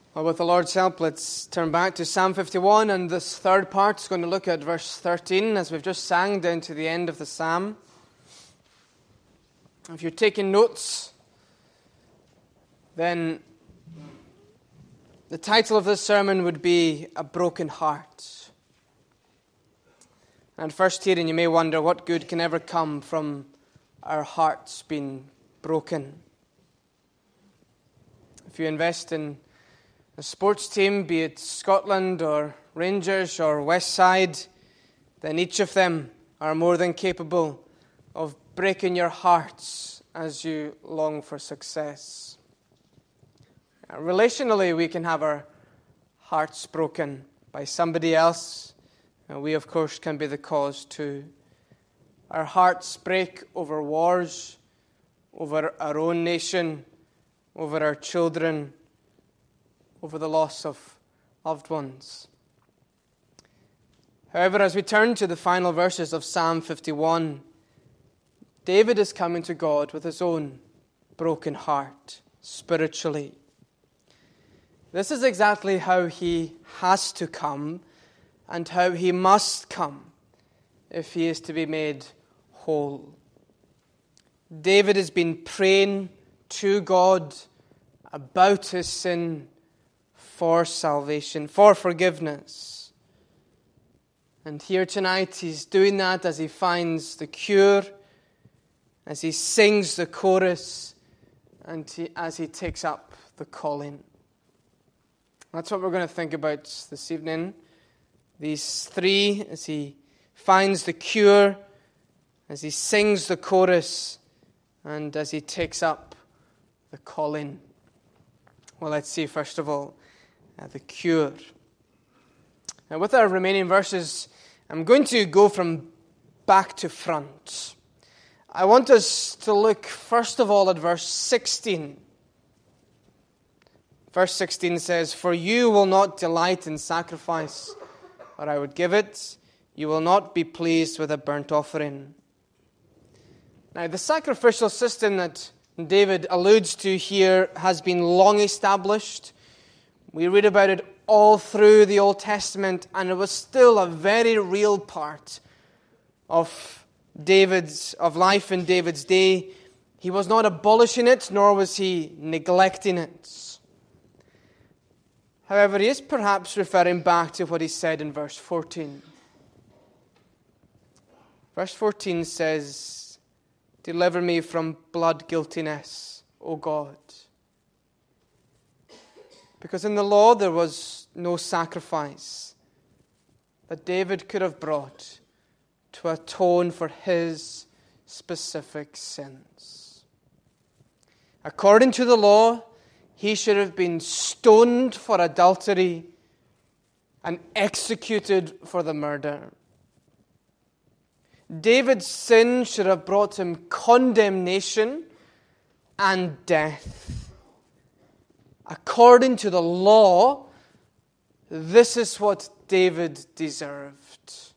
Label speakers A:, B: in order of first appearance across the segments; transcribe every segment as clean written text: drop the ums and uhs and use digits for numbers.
A: Well, with the Lord's help, let's turn back to Psalm 51, and this third part is going to look at verse 13, as we've just sang down to the end of the psalm. If you're taking notes, then the title of this sermon would be A Broken Heart. And first hearing, you may wonder what good can ever come from our hearts being broken. If you invest in a sports team, be it Scotland or Rangers or West Side, then each of them are more than capable of breaking your hearts as you long for success. Relationally, we can have our hearts broken by somebody else. We, of course, can be the cause too. Our hearts break over wars, over our own nation, over our children, over the loss of loved ones. However, as we turn to the final verses of Psalm 51, David is coming to God with his own broken heart, spiritually. This is exactly how he has to come and how he must come if he is to be made whole. David has been praying to God about his sin, for salvation, for forgiveness. And here tonight he's doing that as he finds the cure, as he sings the chorus, and as he takes up the calling. That's what we're going to think about this evening. These three, as he finds the cure, as he sings the chorus, and as he takes up the calling. Well, let's see first of all the cure. Now, with our remaining verses, I'm going to go from back to front. I want us to look first of all at verse 16. Verse 16 says, "For you will not delight in sacrifice, or I would give it. You will not be pleased with a burnt offering." Now, the sacrificial system that David alludes to here has been long established. We read about it all through the Old Testament, and it was still a very real part of life in David's day. He was not abolishing it, nor was he neglecting it. However, he is perhaps referring back to what he said in verse 14. Verse 14 says, "Deliver me from blood guiltiness, O God." Because in the law there was no sacrifice that David could have brought to atone for his specific sins. According to the law, he should have been stoned for adultery and executed for the murder. David's sin should have brought him condemnation and death. According to the law, this is what David deserved.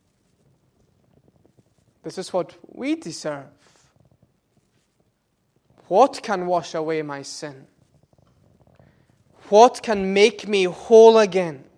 A: This is what we deserve. What can wash away my sin? What can make me whole again?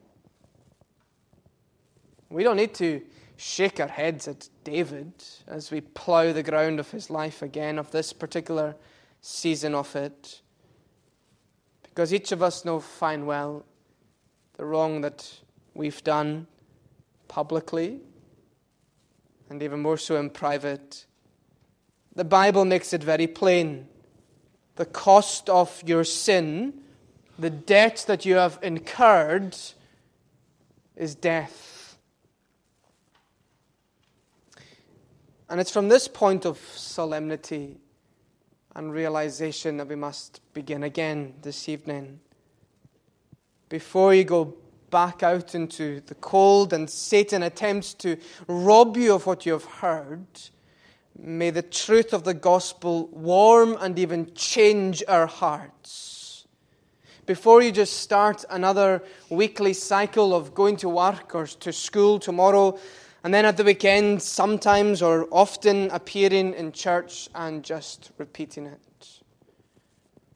A: We don't need to shake our heads at David as we plough the ground of his life again, of this particular season of it. Because each of us know fine well the wrong that we've done publicly, and even more so in private. The Bible makes it very plain. The cost of your sin, the debt that you have incurred, is death. And it's from this point of solemnity and realization that we must begin again this evening. Before you go back out into the cold and Satan attempts to rob you of what you have heard, may the truth of the gospel warm and even change our hearts. Before you just start another weekly cycle of going to work or to school tomorrow, and then at the weekend, sometimes or often appearing in church and just repeating it.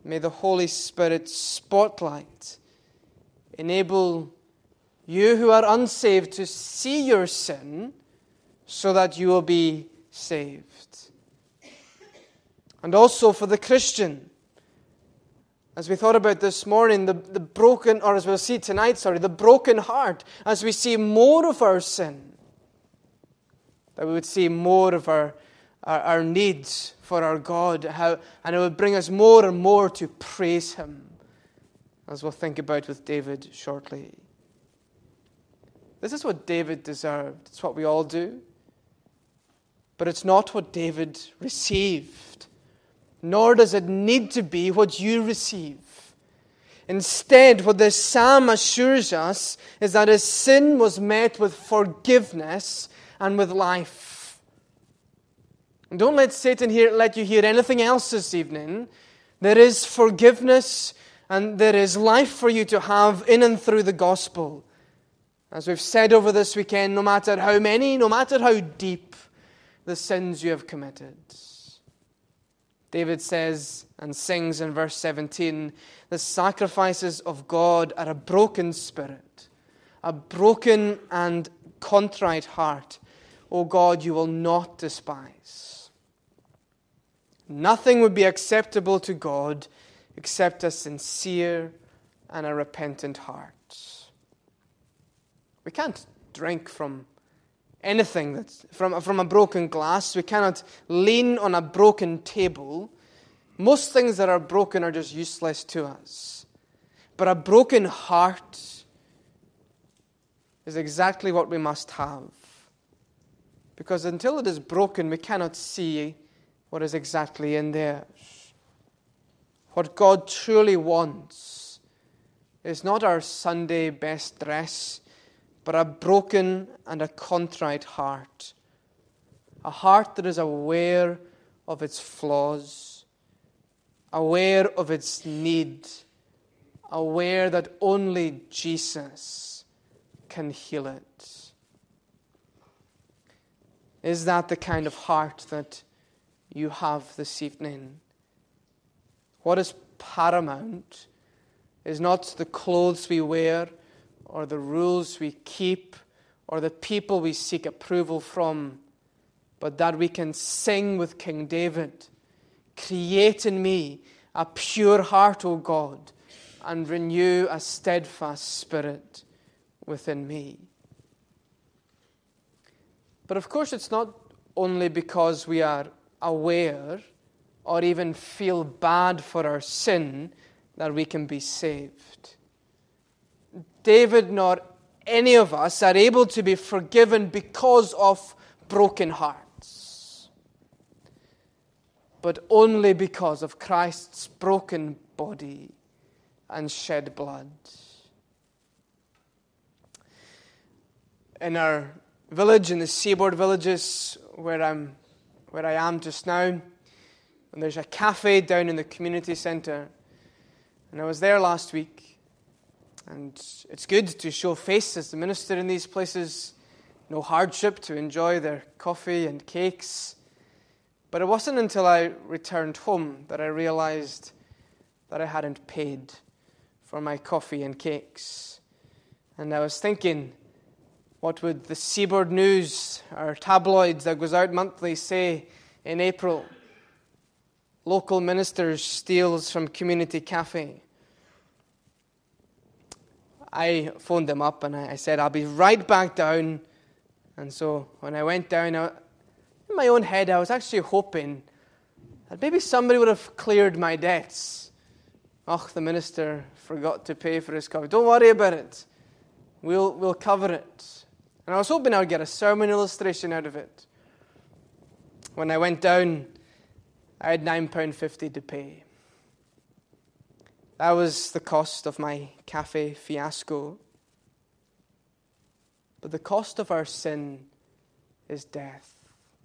A: May the Holy Spirit's spotlight enable you who are unsaved to see your sin so that you will be saved. And also for the Christian, as we thought about this morning, the broken, or as we'll see tonight, the broken heart, as we see more of our sin, that we would see more of our needs for our God, and it would bring us more and more to praise Him, as we'll think about with David shortly. This is what David deserved. It's what we all do. But it's not what David received. Nor does it need to be what you receive. Instead, what this psalm assures us is that his sin was met with forgiveness and with life. And don't let Satan let you hear anything else this evening. There is forgiveness and there is life for you to have in and through the gospel. As we've said over this weekend, no matter how many, no matter how deep the sins you have committed. David says and sings in verse 17, the sacrifices of God are a broken spirit, a broken and contrite heart. O God, you will not despise. Nothing would be acceptable to God except a sincere and a repentant heart. We can't drink from anything that's from a broken glass. We cannot lean on a broken table. Most things that are broken are just useless to us. But a broken heart is exactly what we must have. Because until it is broken, we cannot see what is exactly in there. What God truly wants is not our Sunday best dress, but a broken and a contrite heart. A heart that is aware of its flaws, aware of its need, aware that only Jesus can heal it. Is that the kind of heart that you have this evening? What is paramount is not the clothes we wear, or the rules we keep, or the people we seek approval from, but that we can sing with King David, create in me a pure heart, O God, and renew a steadfast spirit within me. But of course, it's not only because we are aware or even feel bad for our sin that we can be saved. David nor any of us are able to be forgiven because of broken hearts, but only because of Christ's broken body and shed blood. In our village, in the seaboard villages where I am just now, and there's a cafe down in the community centre, and I was there last week. And it's good to show face as the minister in these places. No hardship to enjoy their coffee and cakes. But it wasn't until I returned home that I realized that I hadn't paid for my coffee and cakes. And I was thinking, what would the Seaboard News, our tabloids that goes out monthly, say in April? Local minister steals from community cafe. I phoned them up and I said, I'll be right back down. And so when I went down, in my own head, I was actually hoping that maybe somebody would have cleared my debts. Oh, the minister forgot to pay for his coffee. Don't worry about it. We'll cover it. And I was hoping I would get a sermon illustration out of it. When I went down, I had £9.50 to pay. That was the cost of my cafe fiasco. But the cost of our sin is death.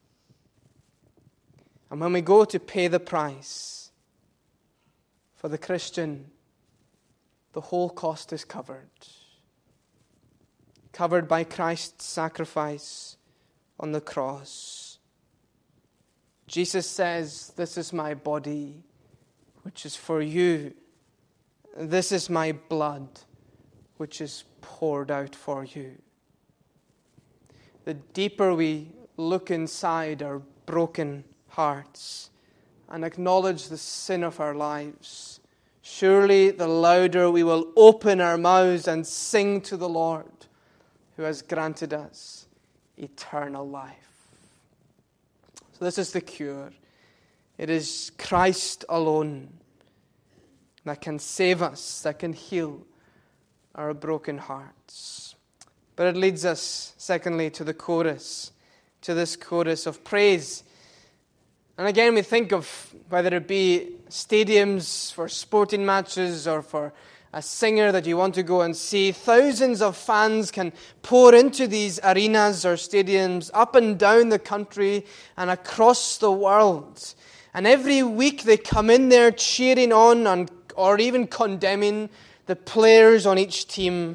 A: And when we go to pay the price, for the Christian, the whole cost is covered. Covered by Christ's sacrifice on the cross. Jesus says, "This is my body, which is for you. This is my blood, which is poured out for you. The deeper we look inside our broken hearts and acknowledge the sin of our lives, surely the louder we will open our mouths and sing to the Lord, who has granted us eternal life. So this is the cure. It is Christ alone that can save us, that can heal our broken hearts. But it leads us, secondly, to the chorus, to this chorus of praise. And again, we think of whether it be stadiums for sporting matches or for a singer that you want to go and see. Thousands of fans can pour into these arenas or stadiums up and down the country and across the world. And every week they come in there cheering on or even condemning the players on each team,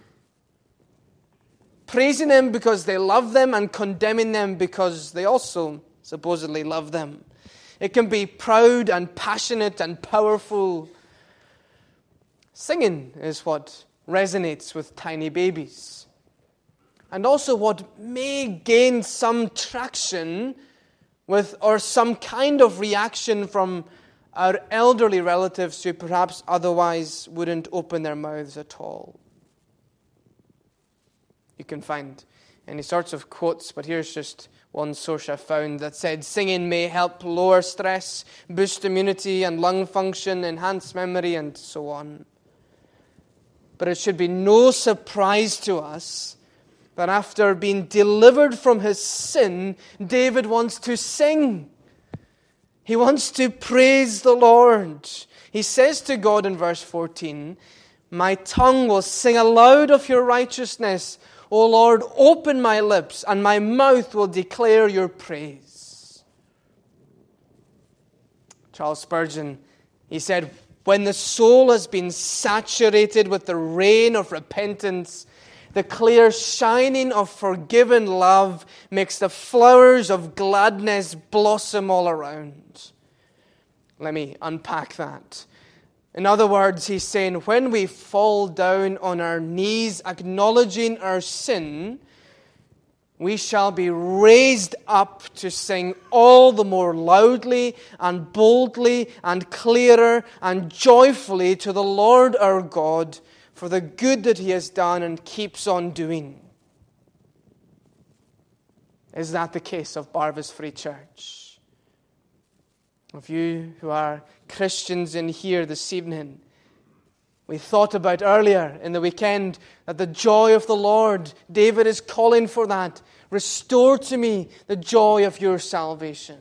A: praising them because they love them and condemning them because they also supposedly love them. It can be proud and passionate and powerful. Singing is what resonates with tiny babies. And also what may gain some traction with or some kind of reaction from our elderly relatives who perhaps otherwise wouldn't open their mouths at all. You can find any sorts of quotes, but here's just one source I found that said, singing may help lower stress, boost immunity and lung function, enhance memory, and so on. But it should be no surprise to us that after being delivered from his sin, David wants to sing. He wants to praise the Lord. He says to God in verse 14, my tongue will sing aloud of your righteousness. O Lord, open my lips, and my mouth will declare your praise. Charles Spurgeon, he said, when the soul has been saturated with the rain of repentance, the clear shining of forgiven love makes the flowers of gladness blossom all around. Let me unpack that. In other words, he's saying, when we fall down on our knees acknowledging our sin, we shall be raised up to sing all the more loudly and boldly and clearer and joyfully to the Lord our God for the good that he has done and keeps on doing. Is that the case of Barvas Free Church? Of you who are Christians in here this evening, we thought about earlier in the weekend that the joy of the Lord, David is calling for that. Restore to me the joy of your salvation.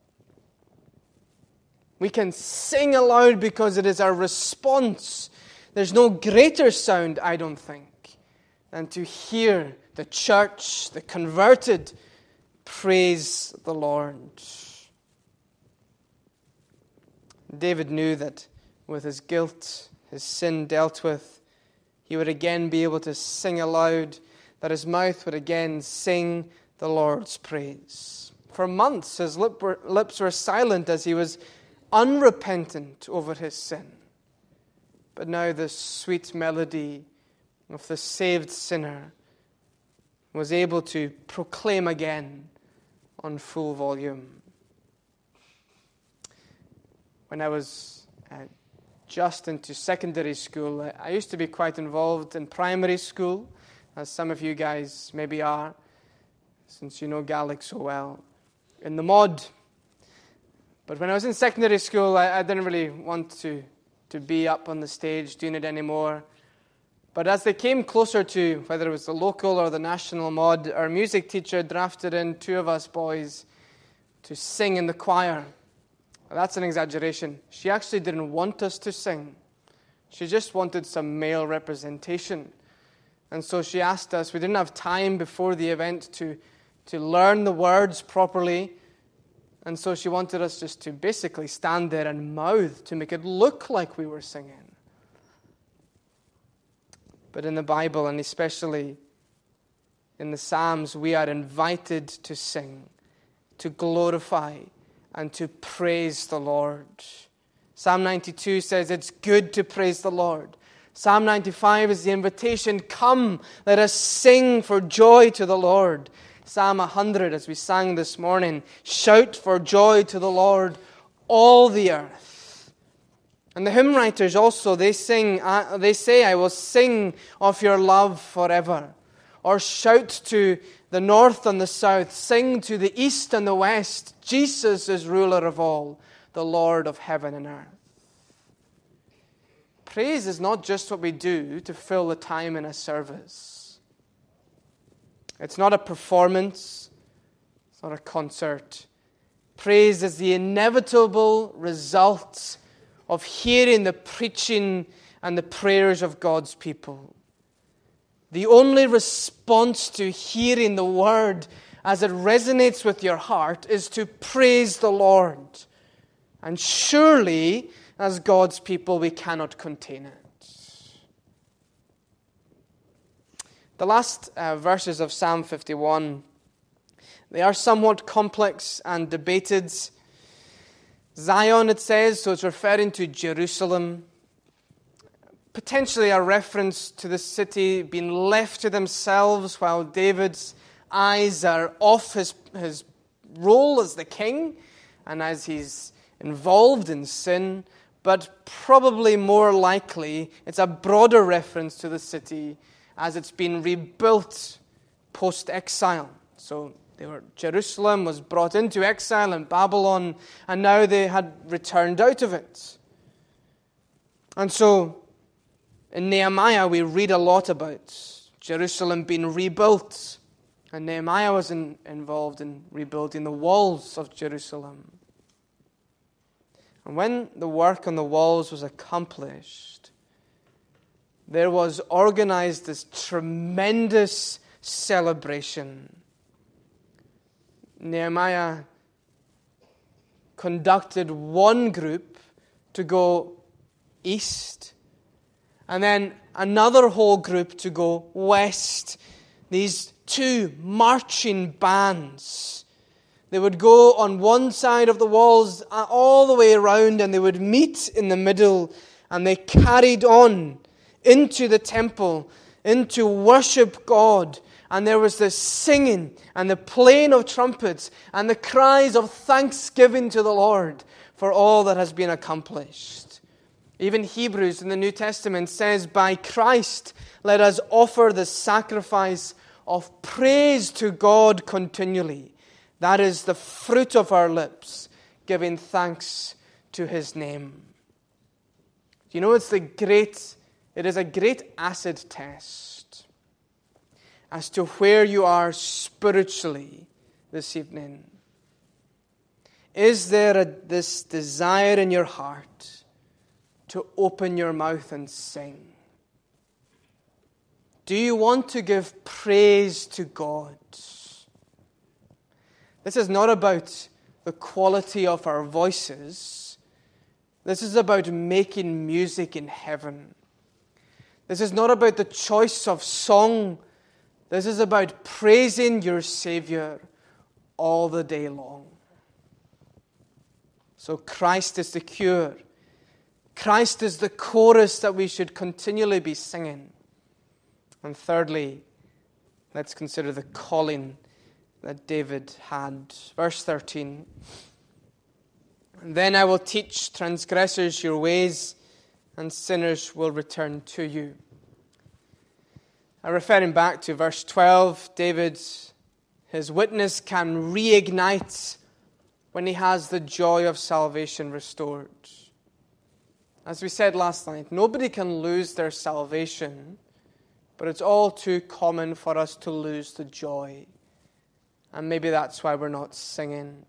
A: We can sing aloud because it is our response. There's no greater sound, I don't think, than to hear the church, the converted, praise the Lord. David knew that with his guilt, his sin dealt with, he would again be able to sing aloud, that his mouth would again sing the Lord's praise. For months his lips were silent as he was unrepentant over his sin. But now the sweet melody of the saved sinner was able to proclaim again on full volume. When I was just into secondary school, I used to be quite involved in primary school, as some of you guys maybe are, since you know Gaelic so well, in the mod. But when I was in secondary school, I didn't really want to be up on the stage doing it anymore. But as they came closer to whether it was the local or the national mod, our music teacher drafted in two of us boys to sing in the choir. That's an exaggeration. She actually didn't want us to sing. She just wanted some male representation. And so she asked us, we didn't have time before the event to learn the words properly. And so she wanted us just to basically stand there and mouth to make it look like we were singing. But in the Bible, and especially in the Psalms, we are invited to sing, to glorify, and to praise the Lord. Psalm 92 says it's good to praise the Lord. Psalm 95 is the invitation, come, let us sing for joy to the Lord. Psalm 100, as we sang this morning, shout for joy to the Lord, all the earth. And the hymn writers also, they say, I will sing of your love forever. Or shout to the north and the south, sing to the east and the west, Jesus is ruler of all, the Lord of heaven and earth. Praise is not just what we do to fill the time in a service. It's not a performance. It's not a concert. Praise is the inevitable result of hearing the preaching and the prayers of God's people. The only response to hearing the word as it resonates with your heart is to praise the Lord. And surely, as God's people, we cannot contain it. The last verses of Psalm 51, they are somewhat complex and debated. Zion, it says, so it's referring to Jerusalem. Potentially a reference to the city being left to themselves while David's eyes are off his role as the king and as he's involved in sin. But probably more likely, it's a broader reference to the city as it's been rebuilt post-exile. So Jerusalem was brought into exile in Babylon, and now they had returned out of it. And so, in Nehemiah, we read a lot about Jerusalem being rebuilt. And Nehemiah was involved in rebuilding the walls of Jerusalem. And when the work on the walls was accomplished, there was organized this tremendous celebration. Nehemiah conducted one group to go east, and then another whole group to go west. These two marching bands. They would go on one side of the walls all the way around, and they would meet in the middle, and they carried on into the temple, into worship God. And there was this singing and the playing of trumpets and the cries of thanksgiving to the Lord for all that has been accomplished. Even Hebrews in the New Testament says, by Christ let us offer the sacrifice of praise to God continually. That is the fruit of our lips, giving thanks to His name. You know, it is a great acid test as to where you are spiritually this evening. Is there this desire in your heart to open your mouth and sing? Do you want to give praise to God? This is not about the quality of our voices. This is about making music in heaven. This is not about the choice of song. This is about praising your Savior all the day long. So Christ is the cure. Christ is the chorus that we should continually be singing. And thirdly, let's consider the calling that David had. Verse 13. And then I will teach transgressors your ways, and sinners will return to you. Referring back to verse 12, David, his witness can reignite when he has the joy of salvation restored. As we said last night, nobody can lose their salvation, but it's all too common for us to lose the joy. And maybe that's why we're not singing.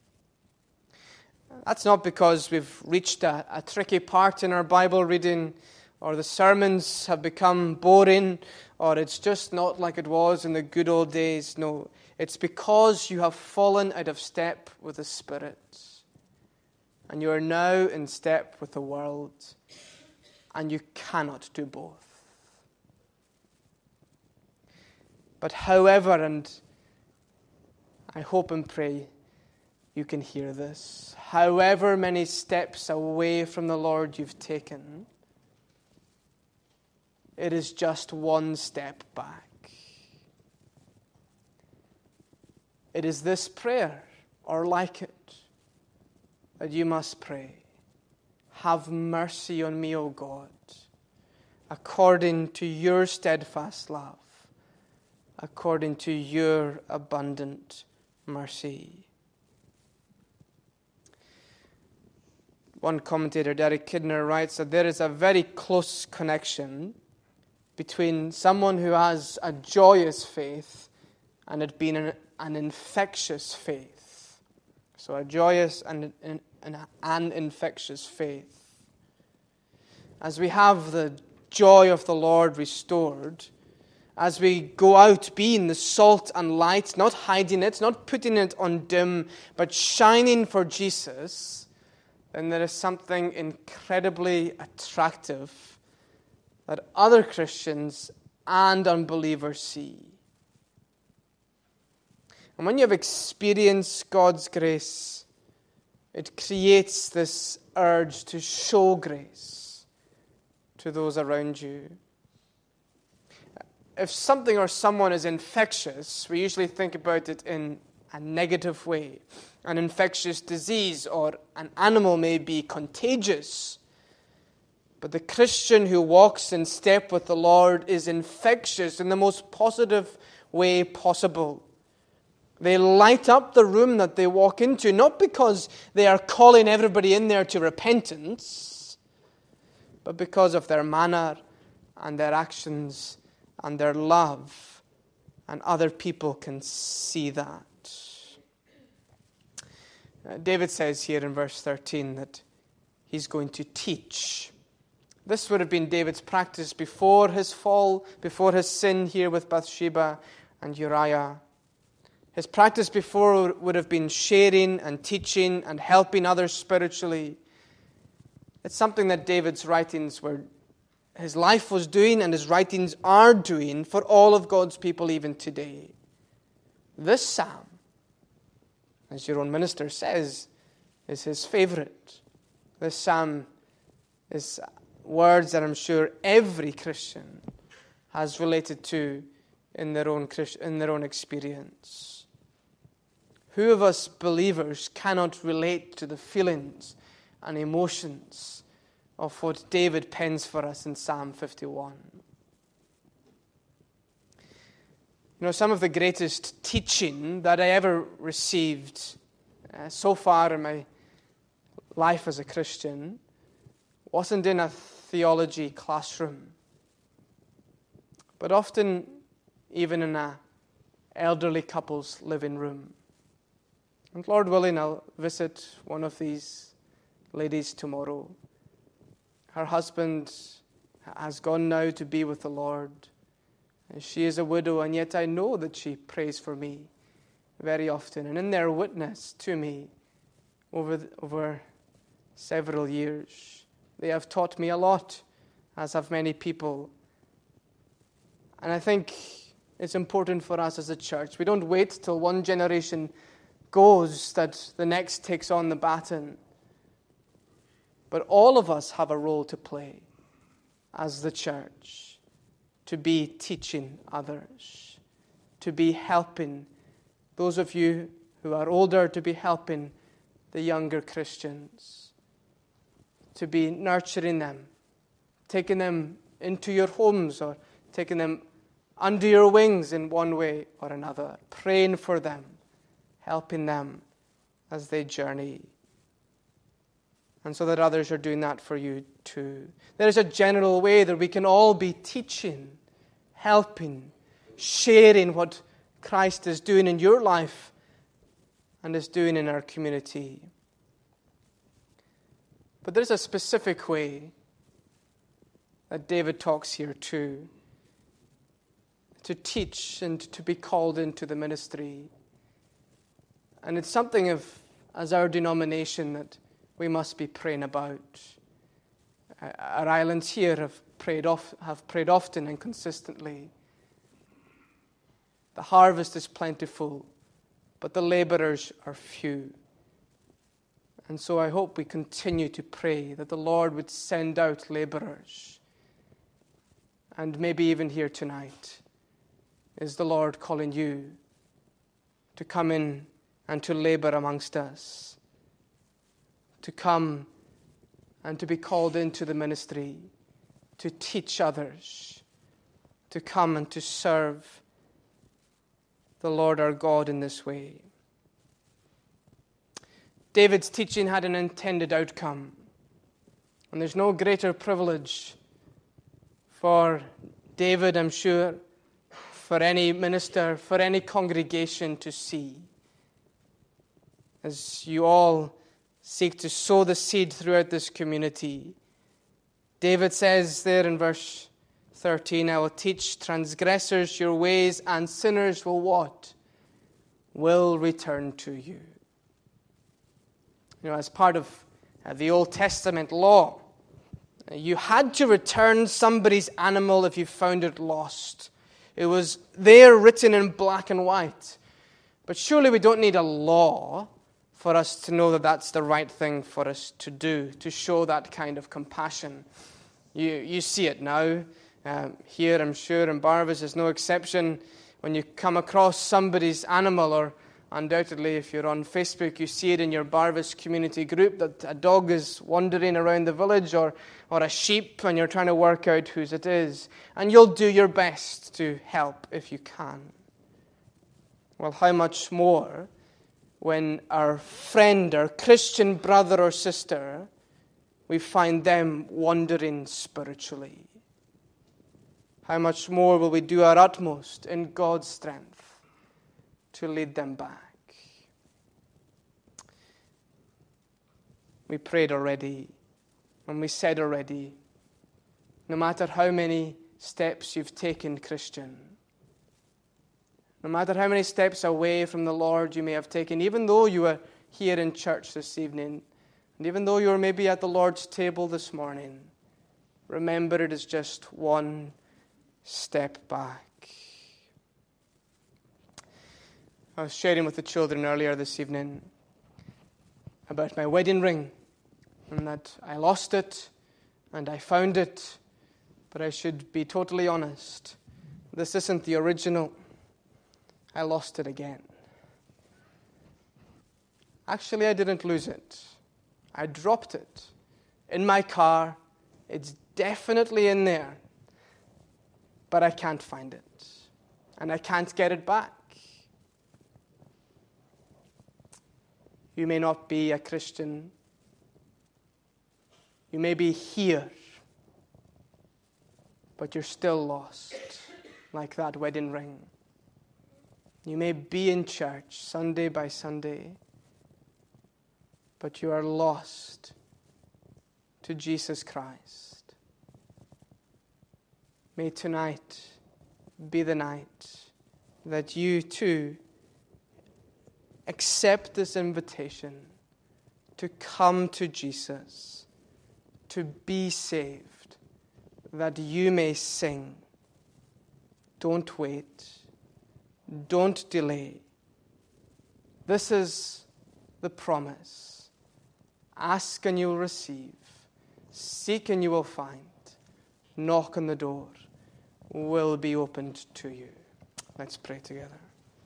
A: That's not because we've reached a tricky part in our Bible reading, or the sermons have become boring, or it's just not like it was in the good old days. No, it's because you have fallen out of step with the Spirit. And you are now in step with the world. And you cannot do both. But however, and I hope and pray, you can hear this. However many steps away from the Lord you've taken, it is just one step back. It is this prayer, or like it, that you must pray. Have mercy on me, O God, according to your steadfast love, according to your abundant mercy. One commentator, Derek Kidner, writes that there is a very close connection between someone who has a joyous faith and it being an infectious faith. So a joyous and an infectious faith. As we have the joy of the Lord restored, as we go out being the salt and light, not hiding it, not putting it on dim, but shining for Jesus, then there is something incredibly attractive that other Christians and unbelievers see. And when you have experienced God's grace, it creates this urge to show grace to those around you. If something or someone is infectious, we usually think about it in a negative way. An infectious disease or an animal may be contagious. But the Christian who walks in step with the Lord is infectious in the most positive way possible. They light up the room that they walk into, not because they are calling everybody in there to repentance, but because of their manner and their actions and their love, and other people can see that. David says here in verse 13 that he's going to teach. This would have been David's practice before his fall, before his sin here with Bathsheba and Uriah. His practice before would have been sharing and teaching and helping others spiritually. It's something that David's writings were, his life was doing and his writings are doing for all of God's people even today. This psalm, as your own minister says, is his favorite. This psalm is words that I'm sure every Christian has related to in their own experience. Who of us believers cannot relate to the feelings and emotions of what David pens for us in Psalm 51? You know, some of the greatest teaching that I ever received so far in my life as a Christian wasn't in a theology classroom, but often even in an elderly couple's living room. And Lord willing, I'll visit one of these ladies tomorrow. Her husband has gone now to be with the Lord. And she is a widow, and yet I know that she prays for me very often. And in their witness to me over several years, they have taught me a lot, as have many people. And I think it's important for us as a church. We don't wait till one generation goes that the next takes on the baton. But all of us have a role to play as the church, to be teaching others, to be helping those of you who are older, to be helping the younger Christians, to be nurturing them, taking them into your homes or taking them under your wings in one way or another, praying for them, helping them as they journey. And so that others are doing that for you too. There is a general way that we can all be teaching, helping, sharing what Christ is doing in your life and is doing in our community. But there's a specific way that David talks here too, to teach and to be called into the ministry. And it's something as our denomination that we must be praying about. Our islands here have prayed often and consistently. The harvest is plentiful, but the laborers are few. And so I hope we continue to pray that the Lord would send out laborers. And maybe even here tonight, is the Lord calling you to come in and to labor amongst us, to come and to be called into the ministry, to teach others, to come and to serve the Lord our God in this way. David's teaching had an intended outcome, and there's no greater privilege for David, I'm sure, for any minister, for any congregation to see. As you all seek to sow the seed throughout this community, David says there in verse 13, I will teach transgressors your ways, and sinners will what? Will return to you. You know, as part of the Old Testament law, you had to return somebody's animal if you found it lost. It was there written in black and white. But surely we don't need a law for us to know that that's the right thing for us to do, to show that kind of compassion. You see it now. Here, I'm sure, in Barvas is no exception. When you come across somebody's animal, or undoubtedly if you're on Facebook, you see it in your Barvas community group, that a dog is wandering around the village, or a sheep, and you're trying to work out whose it is. And you'll do your best to help if you can. Well, how much more when our friend, our Christian brother or sister, we find them wandering spiritually. How much more will we do our utmost in God's strength to lead them back? We prayed already, and we said already, no matter how many steps you've taken, Christian, no matter how many steps away from the Lord you may have taken, even though you are here in church this evening, and even though you're maybe at the Lord's table this morning, remember it is just one step back. I was sharing with the children earlier this evening about my wedding ring, and that I lost it and I found it, but I should be totally honest. This isn't the original. I lost it again. Actually, I didn't lose it. I dropped it in my car. It's definitely in there. But I can't find it. And I can't get it back. You may not be a Christian. You may be here. But you're still lost, like that wedding ring. You may be in church Sunday by Sunday, but you are lost to Jesus Christ. May tonight be the night that you too accept this invitation to come to Jesus, to be saved, that you may sing. Don't wait. Don't delay. This is the promise. Ask and you will receive. Seek and you will find. Knock on the door will be opened to you. Let's pray together.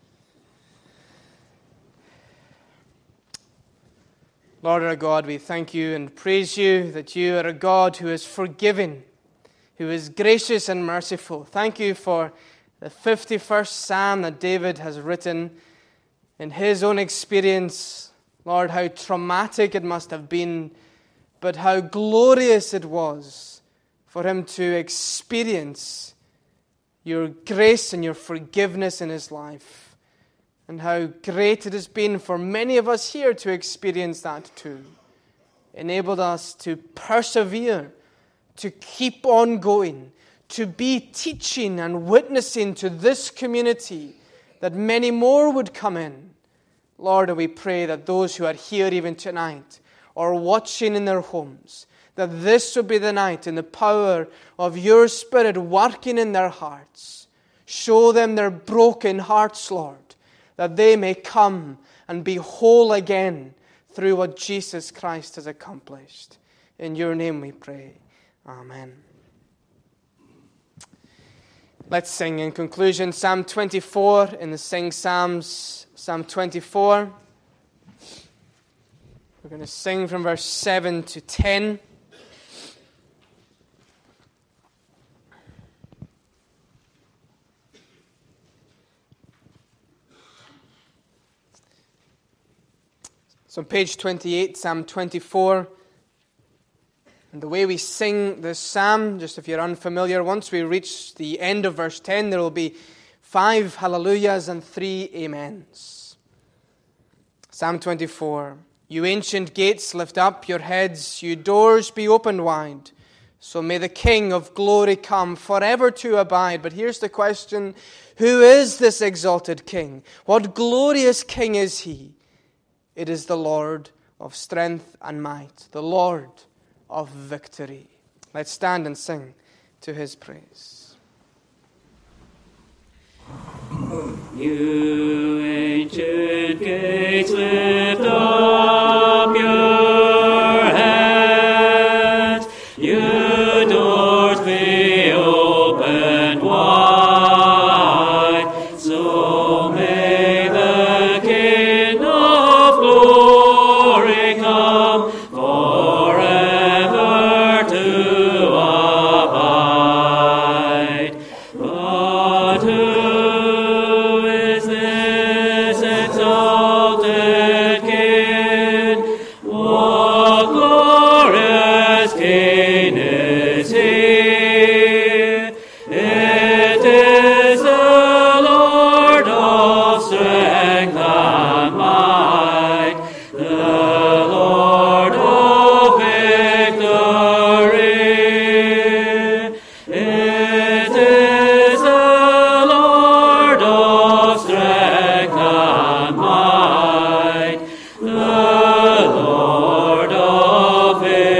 A: Lord our God, we thank you and praise you that you are a God who is forgiving, who is gracious and merciful. Thank you for the 51st Psalm that David has written. In his own experience, Lord, how traumatic it must have been, but how glorious it was for him to experience your grace and your forgiveness in his life. And how great it has been for many of us here to experience that too. Enabled us to persevere, to keep on going, to be teaching and witnessing to this community, that many more would come in. Lord, we pray that those who are here even tonight or watching in their homes, that this would be the night in the power of your Spirit working in their hearts. Show them their broken hearts, Lord, that they may come and be whole again through what Jesus Christ has accomplished. In your name we pray. Amen. Let's sing in conclusion Psalm 24 in the Sing Psalms, Psalm 24. We're going to sing from verse 7 to 10. So on page 28, Psalm 24. And the way we sing this psalm, just if you're unfamiliar, once we reach the end of verse 10, there will be 5 hallelujahs and 3 amens. Psalm 24. You ancient gates, lift up your heads, you doors be opened wide. So may the King of glory come forever to abide. But here's the question, who is this exalted King? What glorious King is he? It is the Lord of strength and might, the Lord of victory. Let's stand and sing to his praise.
B: You ancient gates, lift up your heads. You doors, be opened wide. So may the King of glory come forever to abide. But who is this exalted King? What glorious King is he? It is the Lord of strength and might, the Lord of victory. It is the Lord of strength and might, the Lord of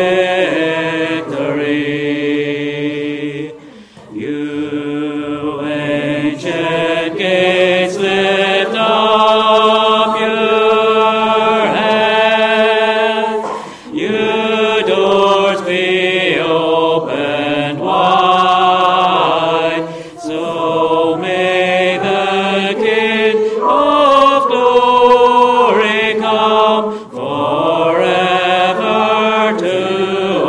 B: victory. You ancient gates, lift up your heads. You doors, be opened wide. So may the King of glory come forever to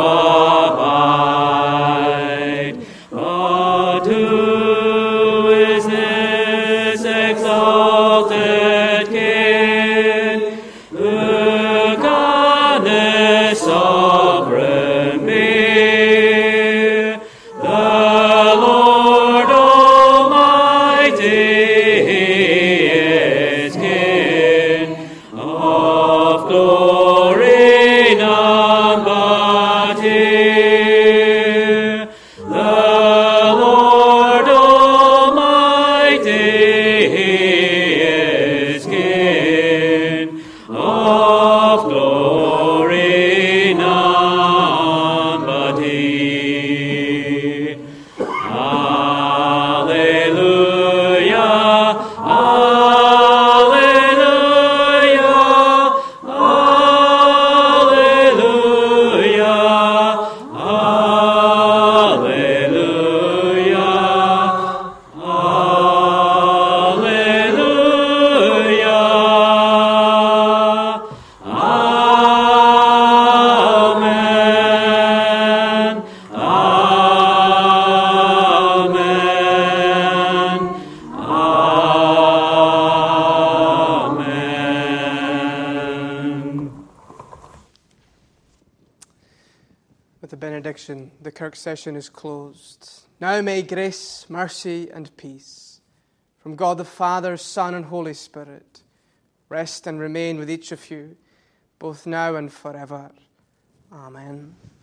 B: abide. But who is this exalted King? Who can this sovereign be? The Lord Almighty is King of glory, none but he. The Lord Almighty is King of glory, none but he. Alleluia, alleluia, alleluia, alleluia, alleluia. Amen. Amen. Amen.
A: With the benediction, the Kirk session is closed. Now may grace, mercy, and peace from God the Father, Son, and Holy Spirit rest and remain with each of you, both now and forever. Amen.